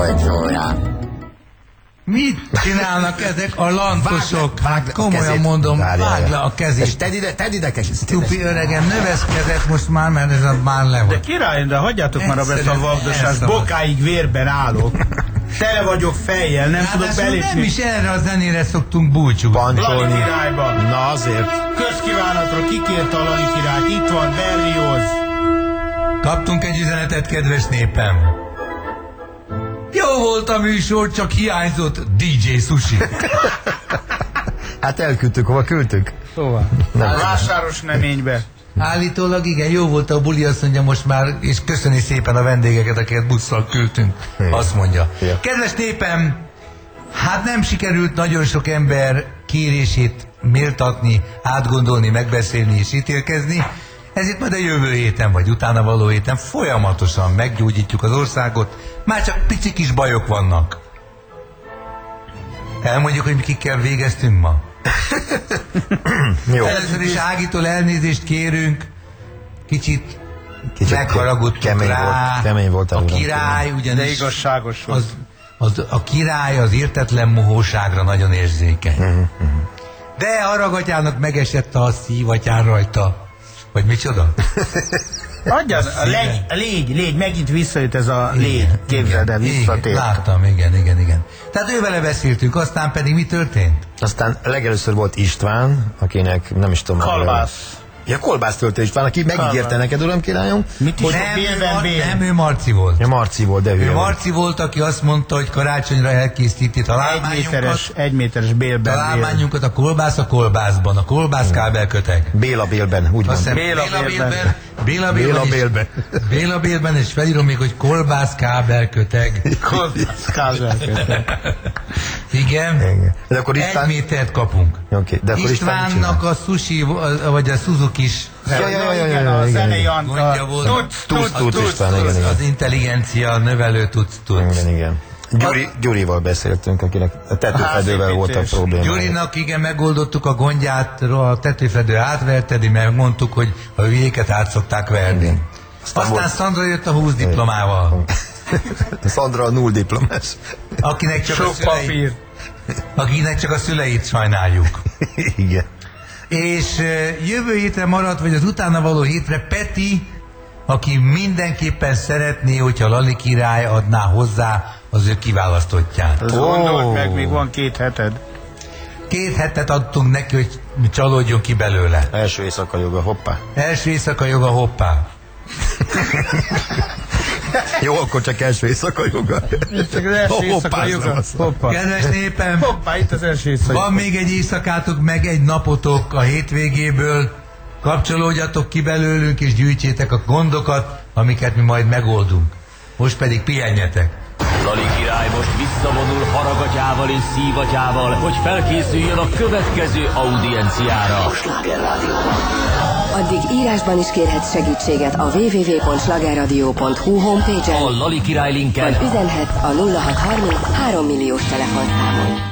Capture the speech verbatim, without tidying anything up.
hogy olyan. Mit csinálnak ezek a lantosok? Hát komolyan mondom, vágd le a kezét. Tedd ide, tedd ide, kesi. Tupi öregem, növeszkedett most már, mert ez a már le De volt. király, de hagyjátok már ezt a vagdosást, bokáig vérben állok. Tele vagyok fejjel, nem tudok belépni. Nem is erre a zenére szoktunk búcsúzni. Lali királyban. Na azért. Közkívánatra kikérte a Lali királyt, itt van Berlioz. Kaptunk egy üzenetet, kedves népem. Jó volt a műsor, csak hiányzott dé dzsé Sushi. Hát elküldtük, hova küldtük? Szóval. Vásáros neménybe. Állítólag igen, jó volt a buli, azt mondja most már, és köszöni szépen a vendégeket, akiket busszal küldtünk, azt mondja. Ja. Kedves népem, hát nem sikerült nagyon sok ember kérését méltatni, átgondolni, megbeszélni és ítélkezni, ezért majd a jövő héten, vagy utána való héten folyamatosan meggyógyítjuk az országot, már csak pici kis bajok vannak. Elmondjuk, hogy mi kikkel végeztünk ma? Jó. Először is Ágitól elnézést kérünk, kicsit, kicsit megharagudtunk kemény rá. Volt, kemény volt a király, ugyanis de igazságos volt. Az, az, a király az értetlen mohóságra nagyon érzékeny. Uh-huh, uh-huh. De Haragatyának megesett a szívatyán rajta. Vagy micsoda? Adjad, a légy, légy, légy, megint visszajött ez a légy. Képzeld el, visszatért. Láttam, igen, igen, igen. Tehát ővele beszéltünk, aztán pedig mi történt? Aztán legelőször volt István, akinek nem is tudom... Kalbász. Ja, Kolbász töltő István, aki megígérte neked, uram királyom. Mit is? Nem, Bélben, bél. nem, ő Marci volt. Ja, Marci volt, de ő ő Marci volt, aki azt mondta, hogy karácsonyra elkészíti találmányunkat. Egy méteres bélben. Találmányunkat a kolbász a kolbászban, a kolbász kábelköteg. Béla bélben, úgy van. Béla bélben. Béla Béla bélben. Béla bélben, és felírom még, hogy kolbász kábelköteg. Kolbász kábelköteg. Igen. Igen. De akkor István... Egy métert kapunk. Okay. De akkor Istvánnak a sushi, vagy a Suzuki-s Ja, ja, ja, igen, a zenei gondja volt. Tudsz, tudsz, tudsz, István, igen, igen. Az intelligencia növelő tudsz, tudsz. Igen, igen. Gyuri, Gyurival beszéltünk, akinek a tetőfedővel volt a probléma. Gyurinak igen, megoldottuk a gondját, a tetőfedő átvertedi, mert mondtuk, hogy a hülyéket át szokták verni. Igen. Aztán, Aztán volt... Szandra jött a húsz diplomával. Szandra a null diplomás. Akinek csak Sok a szüleit, papír. akinek csak a szüleit sajnáljuk. Igen. És jövő hétre maradt, vagy az utána való hétre Peti, aki mindenképpen szeretné, hogyha Lali király adná hozzá az ő kiválasztottját. Ez oh. Gondold meg, még van két heted. Két hetet adtunk neki, hogy csalódjon ki belőle. Első éjszaka joga, hoppá. Első éjszaka joga, hoppá. Jó, akkor csak első éjszaka joga. Csak az első éjszaka joga. Hoppá. Kedves népem, hoppá, itt az első éjszaka. Van még egy éjszakátok, meg egy napotok a hétvégéből. Kapcsolódjatok ki belőlünk, és gyűjtsétek a gondokat, amiket mi majd megoldunk. Most pedig pihenjetek. Lali király most visszavonul Haragatyával és Szívatyával, hogy felkészüljön a következő audienciára. Addig írásban is kérhetsz segítséget a double-u double-u double-u pont slagerradio pont hu homepage-en, A Lali király linken vagy üzenhetsz a nulla hat harminc három milliós telefonszámon.